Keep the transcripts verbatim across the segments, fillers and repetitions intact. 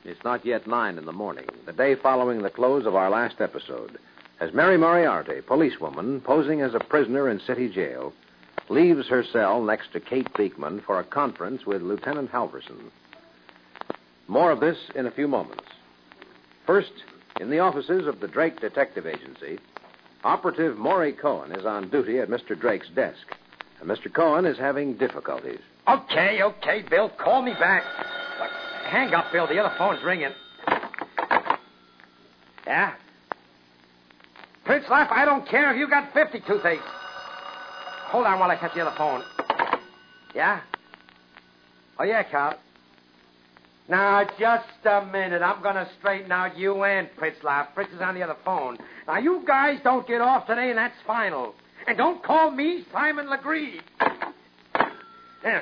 It's not yet nine in the morning, the day following the close of our last episode, as Mary Moriarty, policewoman, posing as a prisoner in city jail, leaves her cell next to Kate Beekman for a conference with Lieutenant Halverson. More of this in a few moments. First, in the offices of the Drake Detective Agency, Operative Maury Cohen is on duty at Mister Drake's desk, and Mister Cohen is having difficulties. Okay, okay, Bill, call me back. But hang up, Bill. The other phone's ringing. Yeah? Prince Laugh, I don't care if you got fifty toothaches. Hold on while I catch the other phone. Yeah? Oh, yeah, Carl. Now, just a minute. I'm going to straighten out you and Prince Laugh. Prince is on the other phone. Now, you guys don't get off today, and that's final. And don't call me Simon Legree. Yeah.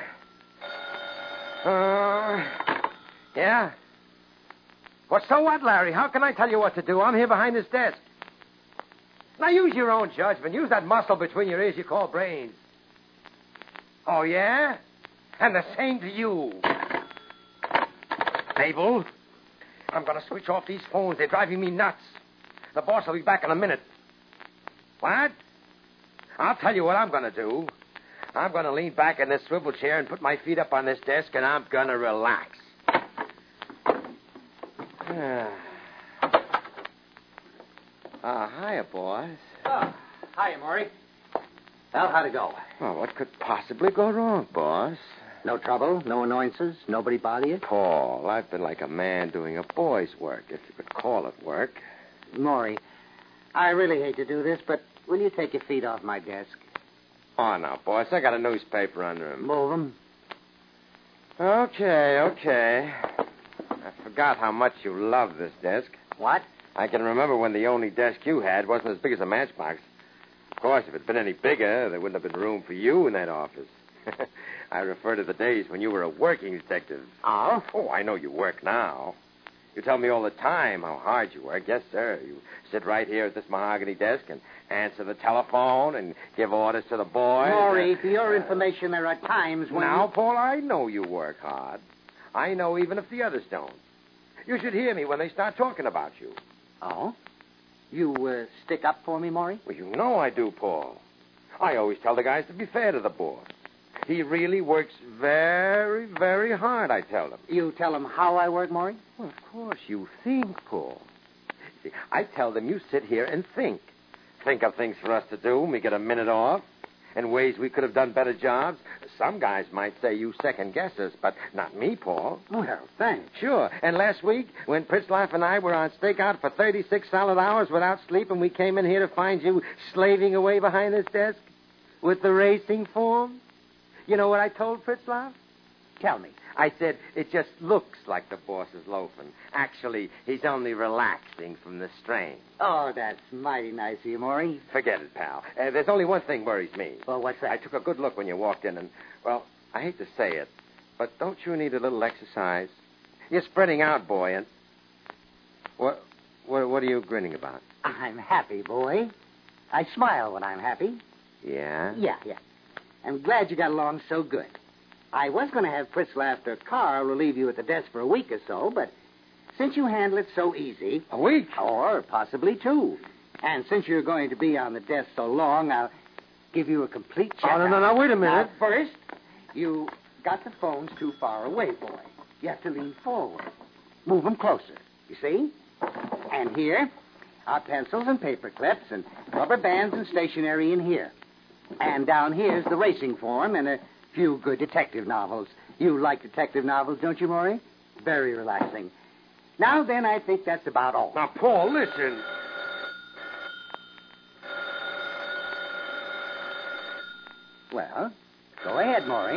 Uh, yeah? Well, so what, Larry? How can I tell you what to do? I'm here behind this desk. Now, use your own judgment. Use that muscle between your ears you call brains. Oh, yeah? And the same to you. Mabel, I'm going to switch off these phones. They're driving me nuts. The boss will be back in a minute. What? I'll tell you what I'm going to do. I'm going to lean back in this swivel chair and put my feet up on this desk, and I'm going to relax. Ah, uh, hiya, boss. Oh, hiya, Maury. Well, how'd it go? Well, what could possibly go wrong, boss? No trouble? No annoyances? Nobody bother you? Paul, I've been like a man doing a boy's work, if you could call it work. Maury, I really hate to do this, but will you take your feet off my desk? Oh, no, boss. I got a newspaper under him. Move them. Okay, okay. I forgot how much you love this desk. What? I can remember when the only desk you had wasn't as big as a matchbox. Of course, if it had been any bigger, there wouldn't have been room for you in that office. I refer to the days when you were a working detective. Oh? Oh, I know you work now. You tell me all the time how hard you work. Yes, sir. You sit right here at this mahogany desk and answer the telephone and give orders to the boys. Maury, uh, for your information, there are times when... Now, you... Paul, I know you work hard. I know even if the others don't. You should hear me when they start talking about you. Oh? You uh, stick up for me, Maury? Well, you know I do, Paul. I always tell the guys to be fair to the boss. He really works very, very hard, I tell them. You tell them how I work, Maury? Well, of course, you think, Paul. See, I tell them you sit here and think. Think of things for us to do when we get a minute off, and ways we could have done better jobs. Some guys might say you second-guess us, but not me, Paul. Well, thanks. Sure. And last week, when Prince Laugh and I were on stakeout for thirty-six solid hours without sleep, and we came in here to find you slaving away behind this desk with the racing form, you know what I told Prince Laugh? Tell me. I said, it just looks like the boss is loafing. Actually, he's only relaxing from the strain. Oh, that's mighty nice of you, Maury. Forget it, pal. Uh, there's only one thing worries me. Well, what's that? I took a good look when you walked in, and, well, I hate to say it, but don't you need a little exercise? You're spreading out, boy, and... What, what, what are you grinning about? I'm happy, boy. I smile when I'm happy. Yeah? Yeah, yeah. I'm glad you got along so good. I was going to have Prince Laugh or Carl relieve you at the desk for a week or so, but since you handle it so easy... A week? Or possibly two. And since you're going to be on the desk so long, I'll give you a complete check. Oh, no, no, no, wait a minute. Now, first, you got the phones too far away, boy. You have to lean forward. Move them closer. You see? And here are pencils and paper clips and rubber bands and stationery in here. And down here's the racing form and a few good detective novels. You like detective novels, don't you, Maury? Very relaxing. Now, then, I think that's about all. Now, Paul, listen. Well, go ahead, Maury.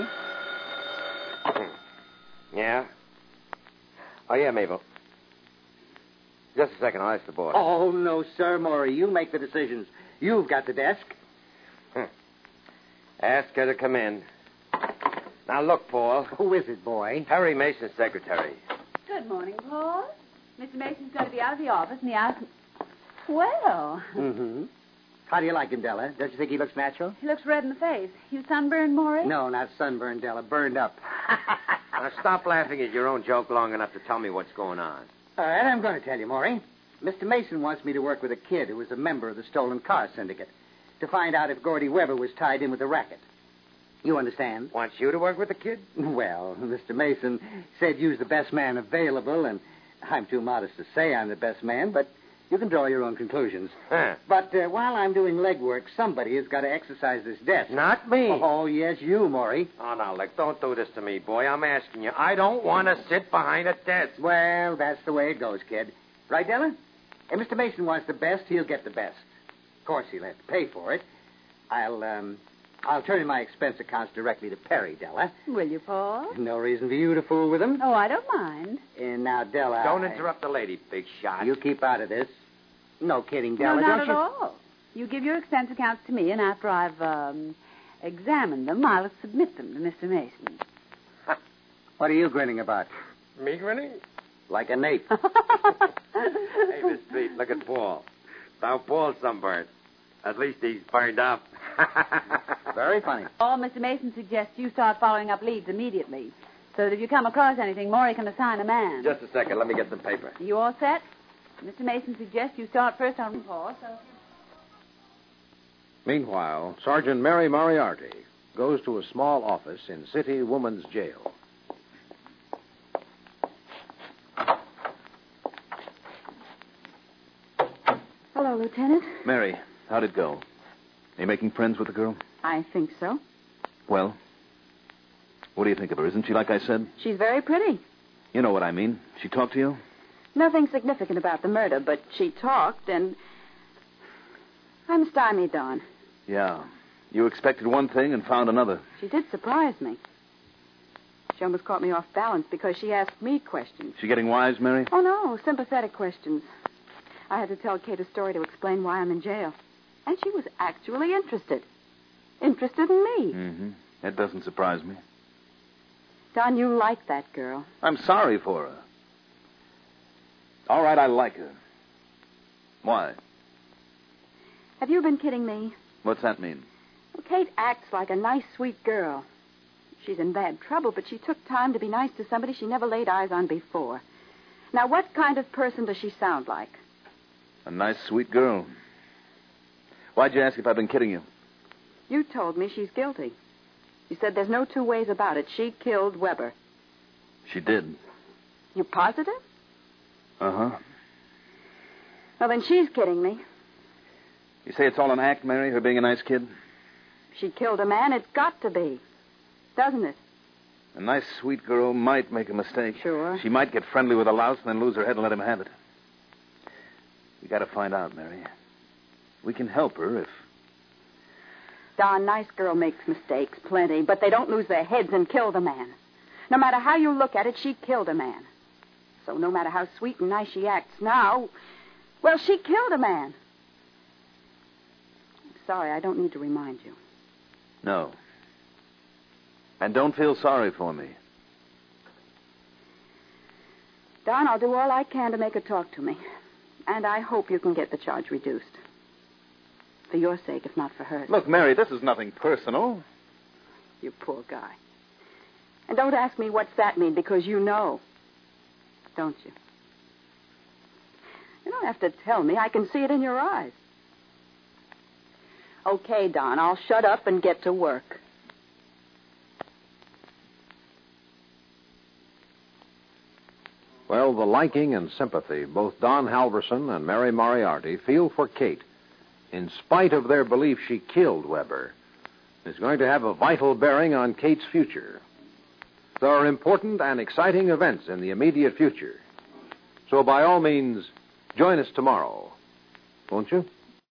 Yeah? Oh, yeah, Mabel. Just a second, I'll ask the boss. Oh, no, sir, Maury. You make the decisions. You've got the desk. Huh. Ask her to come in. Now, look, Paul. Who is it, boy? Harry Mason's secretary. Good morning, Paul. Mister Mason's going to be out of the office, and he asked me... Well... Mm-hmm. How do you like him, Della? Don't you think he looks natural? He looks red in the face. You sunburned, Maury? No, not sunburned, Della. Burned up. Now, stop laughing at your own joke long enough to tell me what's going on. All right, I'm going to tell you, Maury. Mister Mason wants me to work with a kid who was a member of the stolen car syndicate to find out if Gordy Weber was tied in with the racket. You understand? Wants you to work with the kid? Well, Mister Mason said you's the best man available, and I'm too modest to say I'm the best man, but you can draw your own conclusions. Huh. But uh, while I'm doing legwork, somebody has got to exercise this desk. Not me. Oh, yes, you, Maury. Oh, now, look, don't do this to me, boy. I'm asking you. I don't want to sit behind a desk. Well, that's the way it goes, kid. Right, Della? If Mister Mason wants the best, he'll get the best. Of course, he'll have to pay for it. I'll, um, I'll turn in my expense accounts directly to Perry, Della. Will you, Paul? No reason for you to fool with him. Oh, I don't mind. And now, Della... Don't I- interrupt the lady, big shot. You keep out of this. No kidding, Della. no, not don't at you... all. You give your expense accounts to me, and after I've um, examined them, I'll submit them to Mister Mason. What are you grinning about? Me grinning? Like an ape. Hey, Miss Street, look at Paul. Now, Paul's sunburned. At least he's burned up. Very funny. Paul, Mister Mason suggests you start following up leads immediately, so that if you come across anything, Maury can assign a man. Just a second. Let me get some paper. Are you all set? Mister Mason suggests you start first on Paul, so... Meanwhile, Sergeant Mary Moriarty goes to a small office in City Woman's Jail. Hello, Lieutenant. Mary, how'd it go? Are you making friends with the girl? I think so. Well, what do you think of her? Isn't she like I said? She's very pretty. You know what I mean. She talked to you? Nothing significant about the murder, but she talked, and I'm stymied, Don. Yeah. You expected one thing and found another. She did surprise me. She almost caught me off balance because she asked me questions. She getting wise, Mary? Oh, no, sympathetic questions. I had to tell Kate a story to explain why I'm in jail. And she was actually interested. Interested in me. Mm-hmm. That doesn't surprise me. Don, you like that girl. I'm sorry for her. All right, I like her. Why? Have you been kidding me? What's that mean? Well, Kate acts like a nice, sweet girl. She's in bad trouble, but she took time to be nice to somebody she never laid eyes on before. Now, what kind of person does she sound like? A nice, sweet girl. Why'd you ask if I've been kidding you? You told me she's guilty. You said there's no two ways about it. She killed Weber. She did. You positive? Uh-huh. Well, then she's kidding me. You say it's all an act, Mary, her being a nice kid? She killed a man. It's got to be. Doesn't it? A nice, sweet girl might make a mistake. Sure. She might get friendly with a louse and then lose her head and let him have it. We got to find out, Mary. We can help her if... Don, nice girl makes mistakes, plenty, but they don't lose their heads and kill the man. No matter how you look at it, she killed a man. So no matter how sweet and nice she acts now, well, she killed a man. I'm sorry, I don't need to remind you. No. And don't feel sorry for me. Don, I'll do all I can to make her talk to me. And I hope you can get the charge reduced. For your sake, if not for hers. Look, Mary, this is nothing personal. You poor guy. And don't ask me what's that mean, because you know. Don't you? You don't have to tell me. I can see it in your eyes. Okay, Don, I'll shut up and get to work. Well, the liking and sympathy both Don Halverson and Mary Moriarty feel for Kate, in spite of their belief she killed Weber, is going to have a vital bearing on Kate's future. There are important and exciting events in the immediate future. So by all means, join us tomorrow, won't you?